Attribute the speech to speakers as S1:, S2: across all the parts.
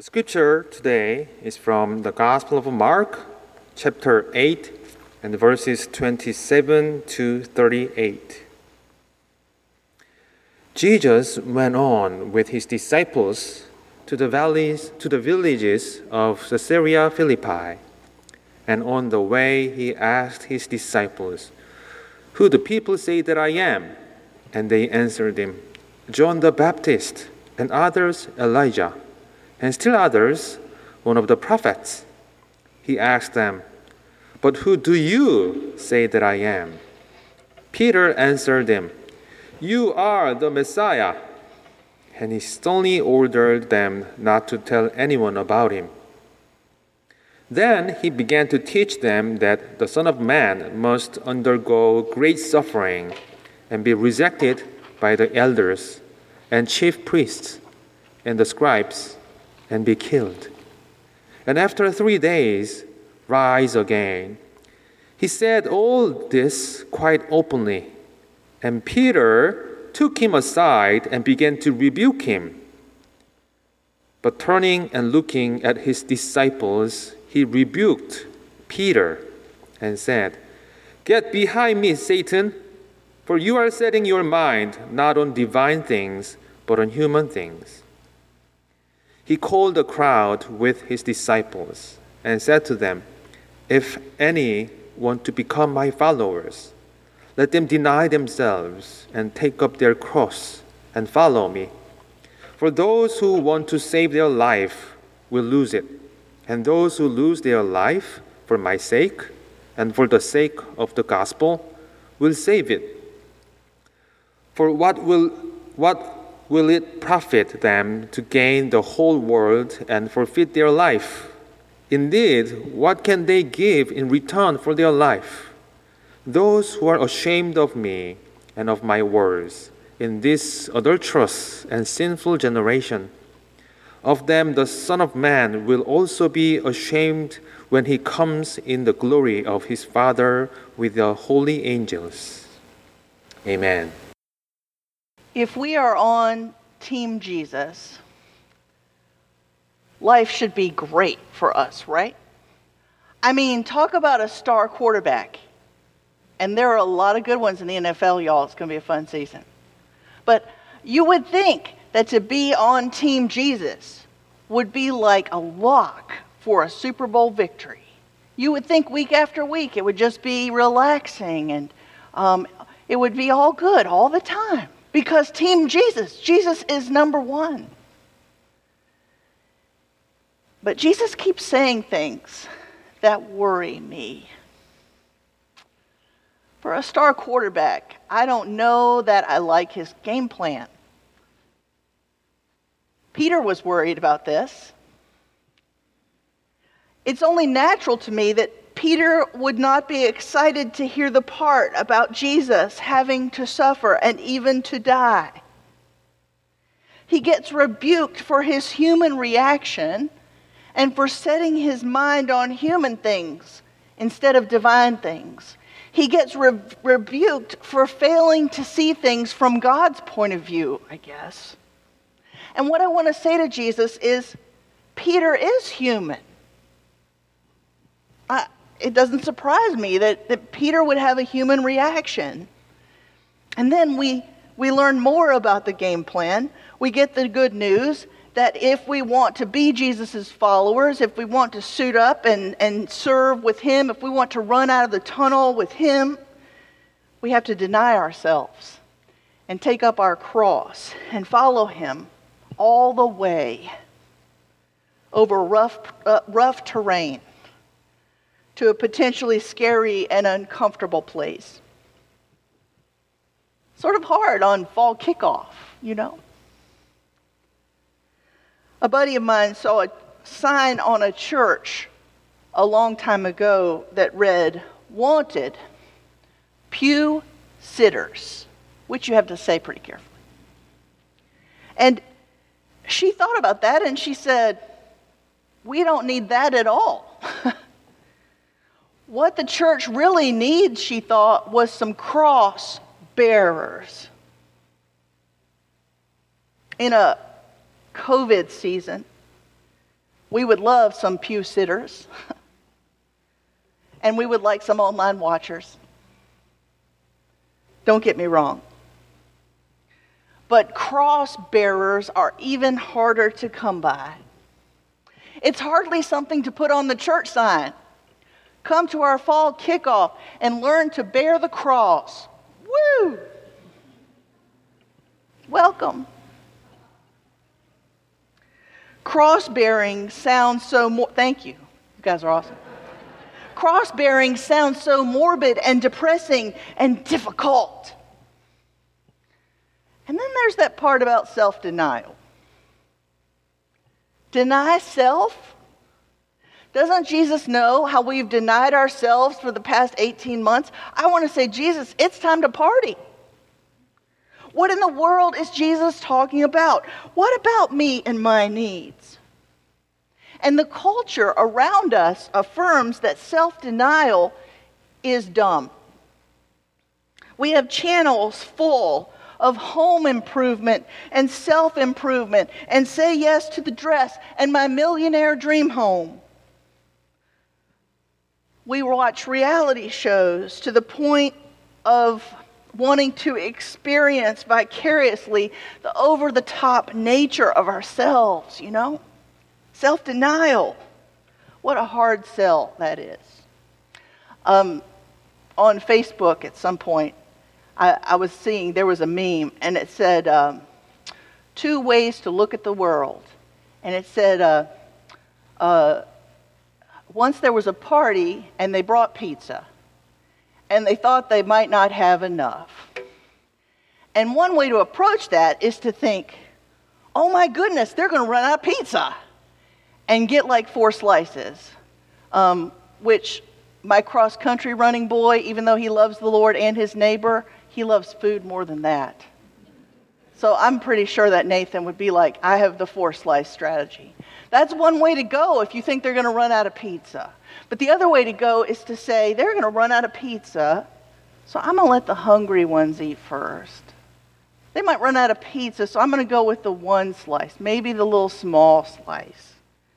S1: The scripture today is from the Gospel of Mark, chapter 8, and verses 27 to 38. Jesus went on with his disciples to the villages of Caesarea Philippi, and on the way he asked his disciples, "Who do people say that I am?" And they answered him, "John the Baptist, and others Elijah, and still others, one of the prophets." He asked them, "But who do you say that I am?" Peter answered him, "You are the Messiah." And he sternly ordered them not to tell anyone about him. Then he began to teach them that the Son of Man must undergo great suffering and be rejected by the elders and chief priests and the scribes and be killed, and after 3 days rise again. He said all this quite openly, and Peter took him aside and began to rebuke him. But turning and looking at his disciples, he rebuked Peter and said, "Get behind me, Satan, for you are setting your mind not on divine things, but on human things." He called the crowd with his disciples and said to them, "If any want to become my followers, let them deny themselves and take up their cross and follow me. For those who want to save their life will lose it, and those who lose their life for my sake and for the sake of the gospel will save it. For what will it profit them to gain the whole world and forfeit their life? Indeed, what can they give in return for their life? Those who are ashamed of me and of my words in this adulterous and sinful generation, of them the Son of Man will also be ashamed when he comes in the glory of his Father with the holy angels." Amen.
S2: If we are on Team Jesus, life should be great for us, right? I mean, talk about a star quarterback. And there are a lot of good ones in the NFL, y'all. It's going to be a fun season. But you would think that to be on Team Jesus would be like a lock for a Super Bowl victory. You would think week after week it would just be relaxing and it would be all good all the time. Because Team Jesus, Jesus is number one. But Jesus keeps saying things that worry me. For a star quarterback, I don't know that I like his game plan. Peter was worried about this. It's only natural to me that Peter would not be excited to hear the part about Jesus having to suffer and even to die. He gets rebuked for his human reaction and for setting his mind on human things instead of divine things. He gets rebuked for failing to see things from God's point of view, I guess. And what I want to say to Jesus is, Peter is human. It doesn't surprise me that Peter would have a human reaction. And then we learn more about the game plan. We get the good news that if we want to be Jesus' followers, if we want to suit up and serve with him, if we want to run out of the tunnel with him, we have to deny ourselves and take up our cross and follow him all the way over rough terrain to a potentially scary and uncomfortable place. Sort of hard on fall kickoff, you know. A buddy of mine saw a sign on a church a long time ago that read, "Wanted pew sitters," which you have to say pretty carefully. And she thought about that and she said, "We don't need that at all." What the church really needs, she thought, was some cross bearers. In a COVID season, We would love some pew sitters. And we would like some online watchers. Don't get me wrong. But cross bearers are even harder to come by. It's hardly something to put on the church sign. Come to our fall kickoff and learn to bear the cross. Woo! Welcome. Cross-bearing sounds so thank you. You guys are awesome. Cross-bearing sounds so morbid and depressing and difficult. And then there's that part about self-denial. Deny self? Doesn't Jesus know how we've denied ourselves for the past 18 months? I want to say, Jesus, it's time to party. What in the world is Jesus talking about? What about me and my needs? And the culture around us affirms that self-denial is dumb. We have channels full of home improvement and self-improvement and say yes to the dress and my millionaire dream home. We watch reality shows to the point of wanting to experience vicariously the over-the-top nature of ourselves, you know? Self-denial. What a hard sell that is. On Facebook at some point, I was seeing, there was a meme, and it said, 2 ways to look at the world. And it said, once there was a party, and they brought pizza. And they thought they might not have enough. And one way to approach that is to think, oh my goodness, they're going to run out of pizza. And get like 4 slices. Which my cross-country running boy, even though he loves the Lord and his neighbor, he loves food more than that. So I'm pretty sure that Nathan would be like, I have the 4-slice strategy. That's one way to go if you think they're going to run out of pizza. But the other way to go is to say, they're going to run out of pizza, so I'm going to let the hungry ones eat first. They might run out of pizza, so I'm going to go with the 1 slice, maybe the little small slice.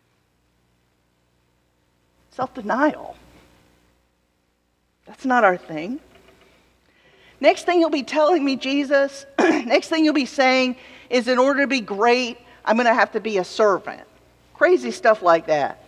S2: Self-denial. That's not our thing. Next thing you'll be telling me, Jesus, next thing you'll be saying is in order to be great, I'm going to have to be a servant. Crazy stuff like that.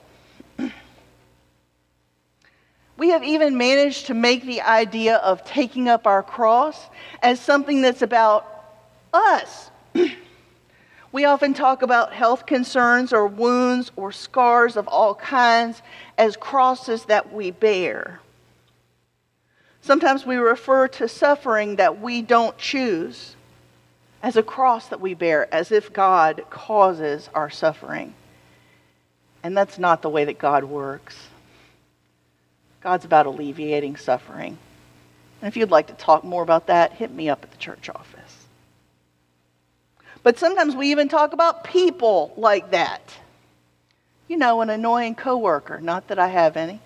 S2: We have even managed to make the idea of taking up our cross as something that's about us. We often talk about health concerns or wounds or scars of all kinds as crosses that we bear. Sometimes we refer to suffering that we don't choose as a cross that we bear, as if God causes our suffering. And that's not the way that God works. God's about alleviating suffering. And if you'd like to talk more about that, hit me up at the church office. But sometimes we even talk about people like that. You know, an annoying coworker, not that I have any.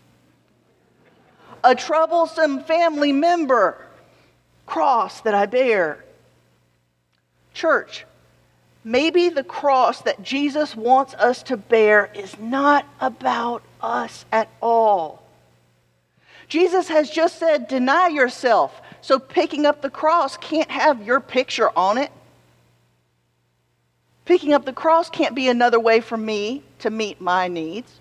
S2: A troublesome family member, cross that I bear. Church, maybe the cross that Jesus wants us to bear is not about us at all. Jesus has just said, deny yourself. So picking up the cross can't have your picture on it. Picking up the cross can't be another way for me to meet my needs.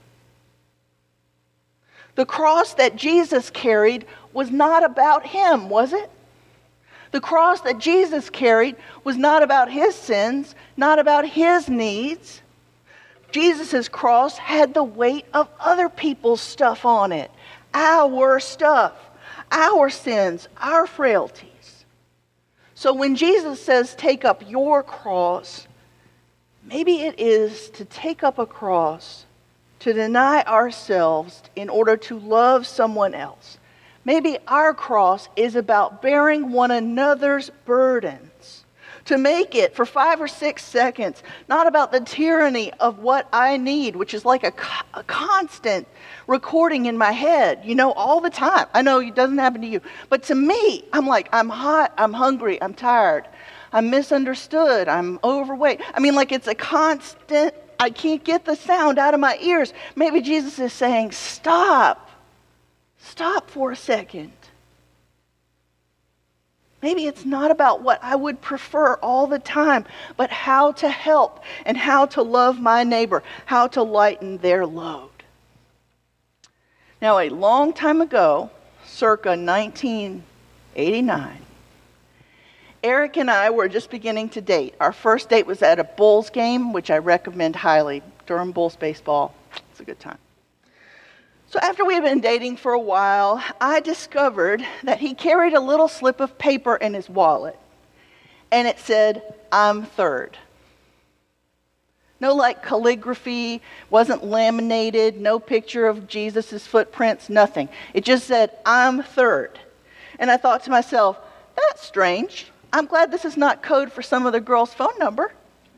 S2: The cross that Jesus carried was not about him, was it? The cross that Jesus carried was not about his sins, not about his needs. Jesus' cross had the weight of other people's stuff on it. Our stuff, our sins, our frailties. So when Jesus says, take up your cross, maybe it is to take up a cross to deny ourselves in order to love someone else. Maybe our cross is about bearing one another's burdens. To make it for 5 or 6 seconds, not about the tyranny of what I need, which is like a constant recording in my head, you know, all the time. I know it doesn't happen to you. But to me, I'm like, I'm hot, I'm hungry, I'm tired, I'm misunderstood, I'm overweight. I mean, like it's a constant I can't get the sound out of my ears. Maybe Jesus is saying, stop. Stop for a second. Maybe it's not about what I would prefer all the time, but how to help and how to love my neighbor, how to lighten their load. Now, a long time ago, circa 1989, Eric and I were just beginning to date. Our first date was at a Bulls game, which I recommend highly. Durham Bulls baseball. It's a good time. So after we had been dating for a while, I discovered that he carried a little slip of paper in his wallet. And it said, "I'm third." No like calligraphy, wasn't laminated, no picture of Jesus' footprints, nothing. It just said, "I'm third." And I thought to myself, that's strange. I'm glad this is not code for some other girl's phone number.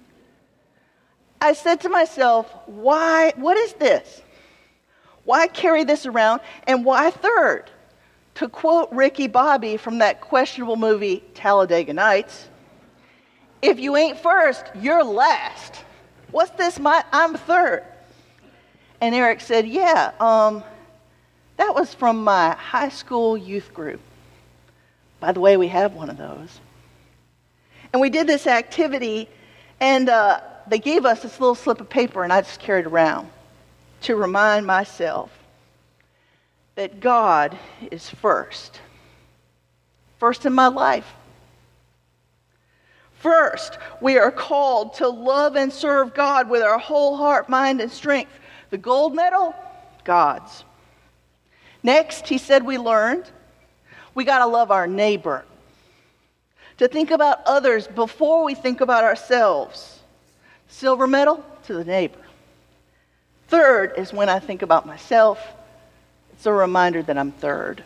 S2: I said to myself, why? What is this? Why carry this around, and why third? To quote Ricky Bobby from that questionable movie, Talladega Nights, if you ain't first, you're last. What's this, I'm third? And Eric said, yeah, that was from my high school youth group. By the way, we have one of those. And we did this activity, and they gave us this little slip of paper, and I just carried it around to remind myself that God is first. First in my life. First, we are called to love and serve God with our whole heart, mind, and strength. The gold medal, God's. Next, he said we learned, we got to love our neighbor. To think about others before we think about ourselves. Silver medal to the neighbor. Third is when I think about myself, it's a reminder that I'm third.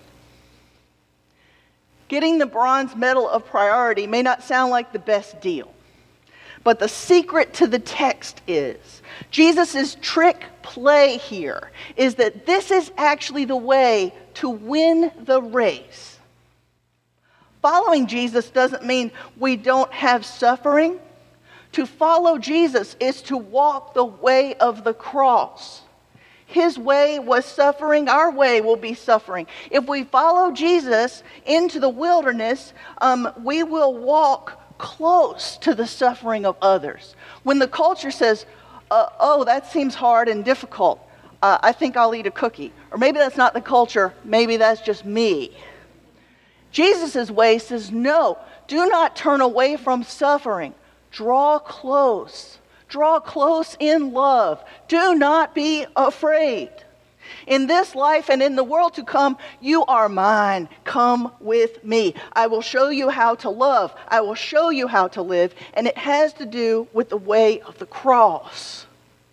S2: Getting the bronze medal of priority may not sound like the best deal, but the secret to the text is, Jesus' trick play here is that this is actually the way to win the race. Following Jesus doesn't mean we don't have suffering. To follow Jesus is to walk the way of the cross. His way was suffering, our way will be suffering. If we follow Jesus into the wilderness, we will walk close to the suffering of others. When the culture says, oh, that seems hard and difficult, I think I'll eat a cookie. Or maybe that's not the culture, maybe that's just me. Jesus' way says, no, do not turn away from suffering. Draw close. Draw close in love. Do not be afraid. In this life and in the world to come, you are mine. Come with me. I will show you how to love. I will show you how to live. And it has to do with the way of the cross.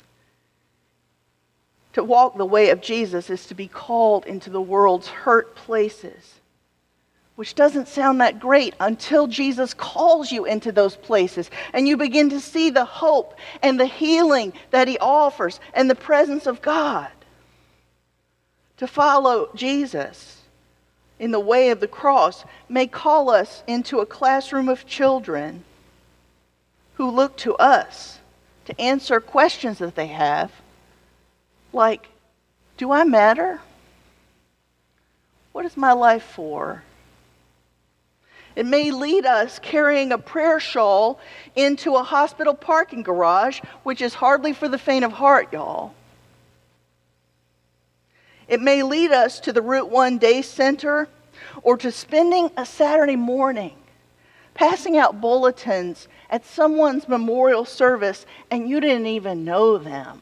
S2: To walk the way of Jesus is to be called into the world's hurt places. Which doesn't sound that great until Jesus calls you into those places and you begin to see the hope and the healing that he offers and the presence of God. To follow Jesus in the way of the cross may call us into a classroom of children who look to us to answer questions that they have, like, do I matter? What is my life for? It may lead us carrying a prayer shawl into a hospital parking garage, which is hardly for the faint of heart, y'all. It may lead us to the Route 1 Day Center or to spending a Saturday morning passing out bulletins at someone's memorial service and you didn't even know them.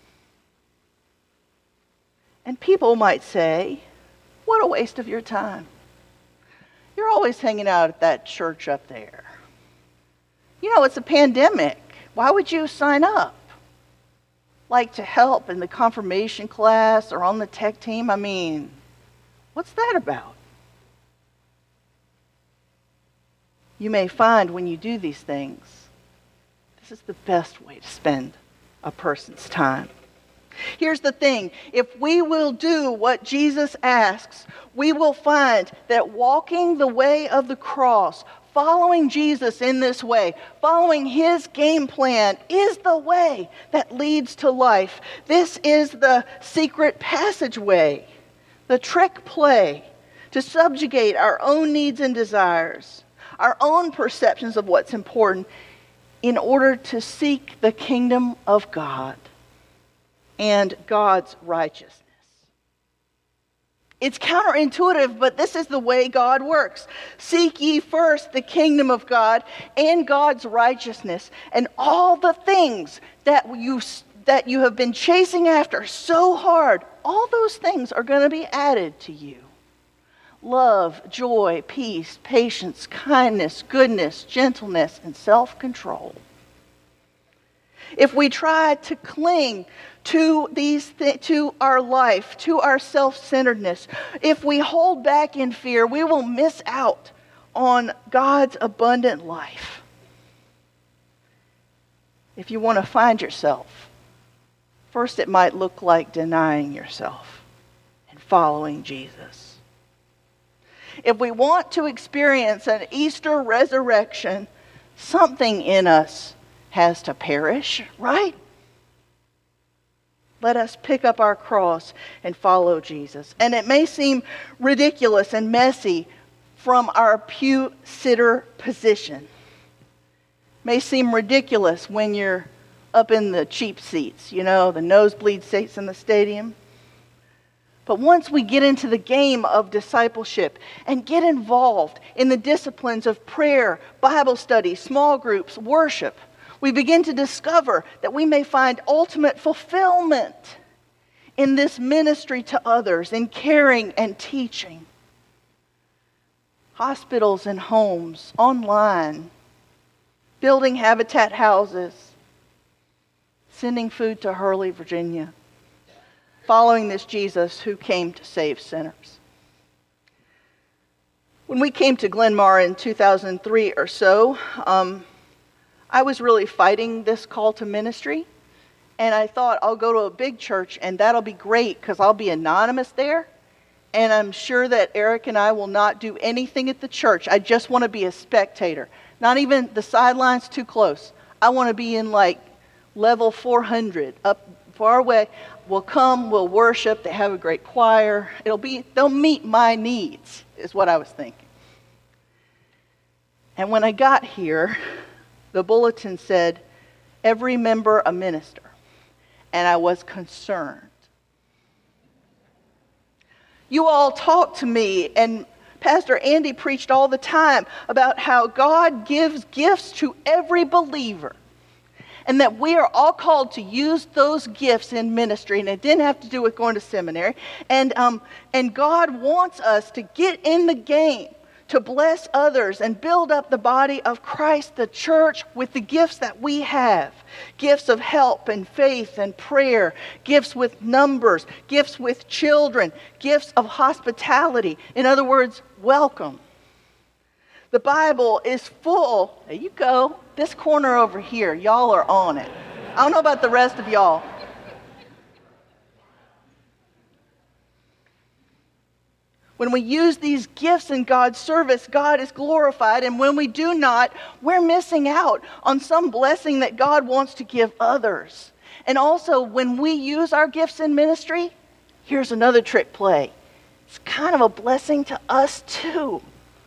S2: And people might say, what a waste of your time. You're always hanging out at that church up there. You know, it's a pandemic. Why would you sign up? Like to help in the confirmation class or on the tech team? I mean, what's that about? You may find when you do these things, this is the best way to spend a person's time. Here's the thing, if we will do what Jesus asks, we will find that walking the way of the cross, Following Jesus in this way, following his game plan, is the way that leads to life. This is the secret passageway, the trick play to subjugate our own needs and desires, our own perceptions of what's important, in order to seek the kingdom of God and God's righteousness. It's counterintuitive, but this is the way God works. Seek ye first the kingdom of God and God's righteousness, and all the things that you have been chasing after so hard, all those things are going to be added to you. Love, joy, peace, patience, kindness, goodness, gentleness, and self-control. If we try to cling to to our life, to our self-centeredness, if we hold back in fear, we will miss out on God's abundant life. If you want to find yourself, first it might look like denying yourself and following Jesus. If we want to experience an Easter resurrection, something in us has to perish, right? Let us pick up our cross and follow Jesus. And it may seem ridiculous and messy from our pew sitter position. It may seem ridiculous when you're up in the cheap seats, the nosebleed seats in the stadium. But once we get into the game of discipleship and get involved in the disciplines of prayer, Bible study, small groups, worship, we begin to discover that we may find ultimate fulfillment in this ministry to others, in caring and teaching. Hospitals and homes, online, building habitat houses, sending food to Hurley, Virginia, following this Jesus who came to save sinners. When we came to Glen Mar in 2003 or so, I was really fighting this call to ministry, and I thought I'll go to a big church and that'll be great because I'll be anonymous there, and I'm sure that Eric and I will not do anything at the church. I just want to be a spectator, not even the sidelines too close. I want to be in like level 400, up far away. We'll come, we'll worship, they have a great choir. They'll meet my needs, is what I was thinking. And when I got here, the bulletin said, every member a minister. And I was concerned. You all talked to me, and Pastor Andy preached all the time about how God gives gifts to every believer. And that we are all called to use those gifts in ministry. And it didn't have to do with going to seminary. And God wants us to get in the game, to bless others and build up the body of Christ, the church, with the gifts that we have. Gifts of help and faith and prayer. Gifts with numbers. Gifts with children. Gifts of hospitality. In other words, welcome. The Bible is full. There you go. This corner over here, y'all are on it. I don't know about the rest of y'all. When we use these gifts in God's service, God is glorified. And when we do not, we're missing out on some blessing that God wants to give others. And also, when we use our gifts in ministry, here's another trick play. It's kind of a blessing to us too.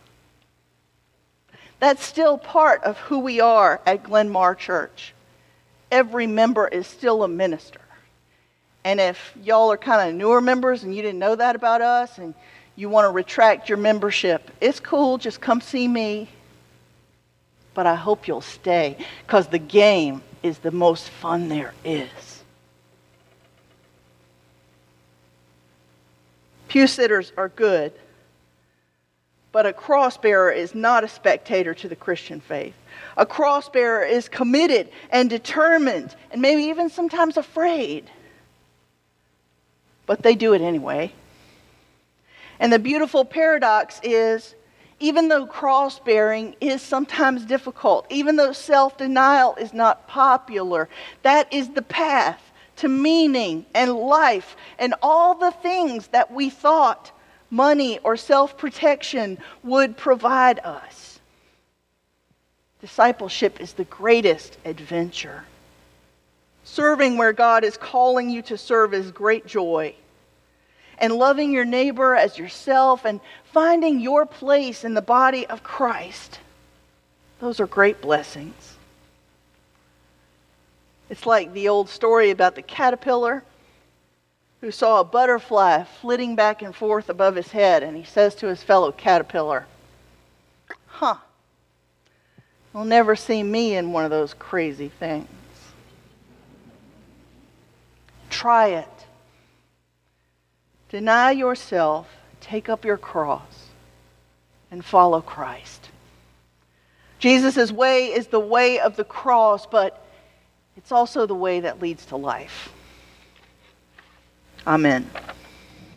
S2: That's still part of who we are at Glen Mar Church. Every member is still a minister. And if y'all are kind of newer members and you didn't know that about us and you want to retract your membership, it's cool, just come see me. But I hope you'll stay, because the game is the most fun there is. Pew sitters are good, but a cross bearer is not a spectator to the Christian faith. A cross bearer is committed and determined, and maybe even sometimes afraid. But they do it anyway. And the beautiful paradox is, even though cross-bearing is sometimes difficult, even though self-denial is not popular, that is the path to meaning and life and all the things that we thought money or self-protection would provide us. Discipleship is the greatest adventure. Serving where God is calling you to serve is great joy. And loving your neighbor as yourself and finding your place in the body of Christ, those are great blessings. It's like the old story about the caterpillar who saw a butterfly flitting back and forth above his head, and he says to his fellow caterpillar, you'll never see me in one of those crazy things. Try it. Deny yourself, take up your cross, and follow Christ. Jesus' way is the way of the cross, but it's also the way that leads to life. Amen.